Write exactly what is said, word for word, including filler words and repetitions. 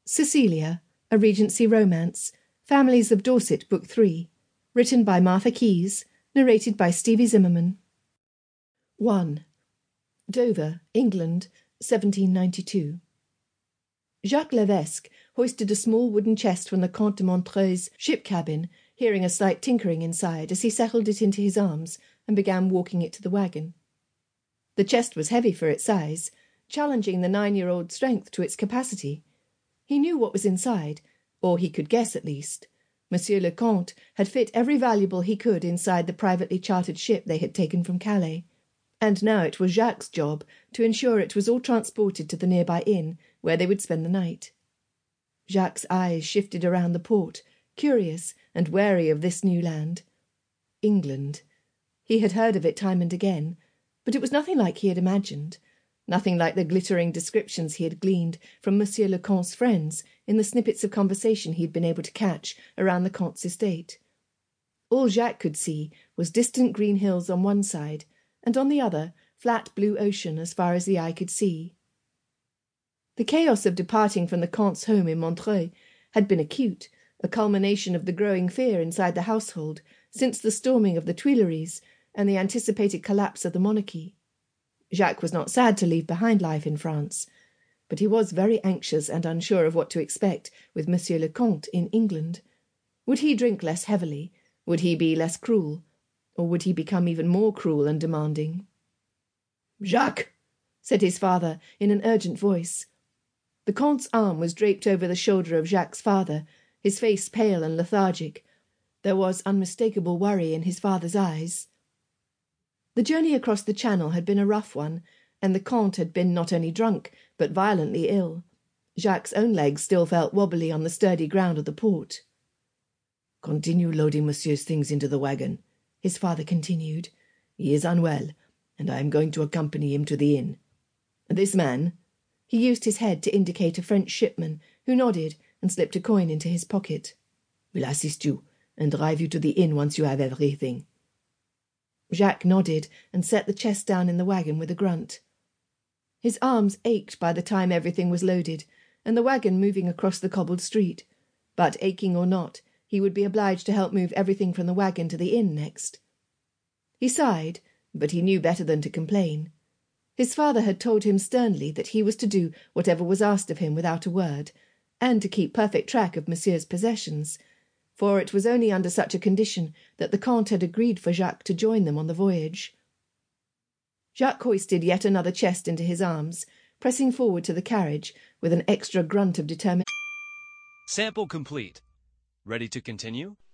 Cecilia, a Regency romance, Families of Dorset, Book three, written by Martha Keyes, narrated by Stevie Zimmerman. one. Dover, England, seventeen ninety-two. Jacques Levesque hoisted a small wooden chest from the Comte de Montreuil's ship cabin, hearing a slight tinkering inside as he settled it into his arms and began walking it to the wagon. The chest was heavy for its size, challenging the nine-year-old's strength to its capacity. He knew what was inside, or he could guess at least. Monsieur le Comte had fit every valuable he could inside the privately chartered ship they had taken from Calais, and now it was Jacques' job to ensure it was all transported to the nearby inn, where they would spend the night. Jacques' eyes shifted around the port, curious and wary of this new land. England. He had heard of it time and again, but it was nothing like he had imagined, nothing like the glittering descriptions he had gleaned from Monsieur le Comte's friends in the snippets of conversation he had been able to catch around the Comte's estate. All Jacques could see was distant green hills on one side, and on the other, flat blue ocean as far as the eye could see. The chaos of departing from the Comte's home in Montreuil had been acute, a culmination of the growing fear inside the household since the storming of the Tuileries and the anticipated collapse of the monarchy. Jacques was not sad to leave behind life in France, but he was very anxious and unsure of what to expect with Monsieur le Comte in England. Would he drink less heavily? Would he be less cruel? Or would he become even more cruel and demanding? "Jacques!" said his father in an urgent voice. The Comte's arm was draped over the shoulder of Jacques' father, his face pale and lethargic. There was unmistakable worry in his father's eyes. The journey across the Channel had been a rough one, and the Comte had been not only drunk, but violently ill. Jacques' own legs still felt wobbly on the sturdy ground of the port. "Continue loading Monsieur's things into the wagon," his father continued. "He is unwell, and I am going to accompany him to the inn. This man," he used his head to indicate a French shipman, who nodded and slipped a coin into his pocket, "will assist you and drive you to the inn once you have everything." Jacques nodded and set the chest down in the wagon with a grunt. His arms ached by the time everything was loaded and the wagon moving across the cobbled street, but aching or not, he would be obliged to help move everything from the wagon to the inn next. He sighed, but he knew better than to complain. His father had told him sternly that he was to do whatever was asked of him without a word, and to keep perfect track of Monsieur's possessions, for it was only under such a condition that the Comte had agreed for Jacques to join them on the voyage. Jacques hoisted yet another chest into his arms, pressing forward to the carriage with an extra grunt of determination. Sample complete. Ready to continue?